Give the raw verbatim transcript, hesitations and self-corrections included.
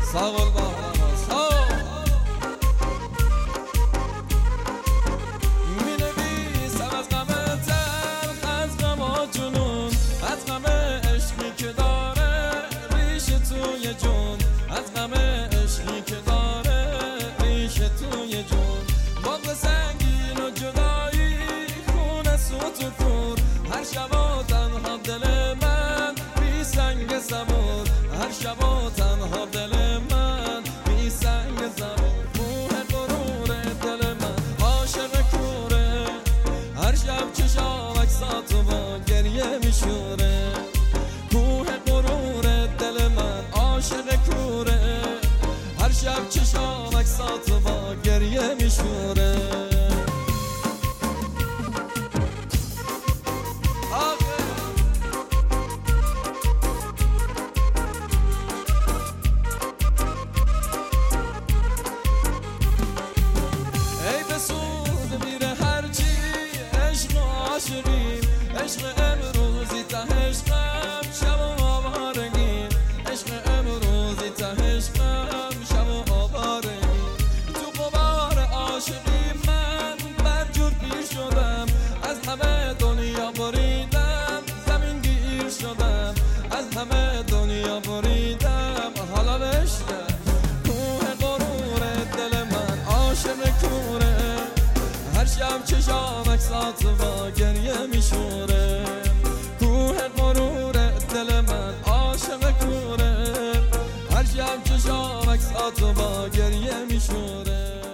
ساق البحر ساق می نویسم از غم تلخ، از غم جنون، از غم عشقی که داره ریشه توی جون، از غم عشقی که داره ریشه توی جون. باغ سنگین و جدایی، خونه سوت و کور، هر شب و تنها دل من بی سنگ زبور، هر شب و تنها دل من بی سنگ زبور. کوه غرور دل من عاشق کوره، هر شب چشام عکساتو با گریه میشوره. کوه غرور دل من عاشق کوره، هر شب چشام عکساتو با گریه میشوره. عشق امروزی ته عشقم شب و آوارگی، عشق امروزی ته عشقم شب و آوارگی. تو غبار عاشقی من برجور پیر شدم، از همه دنیا بریدم زمین گیر شدم، از همه دنیا بریدم حالا بشتم. کوه غرور دل من عاشق کوره، هر شب چشام عکساتو با گریه میشوره. کوه غرور دل من عاشق کوره، هر شب چشام عکساتو با گریه میشوره.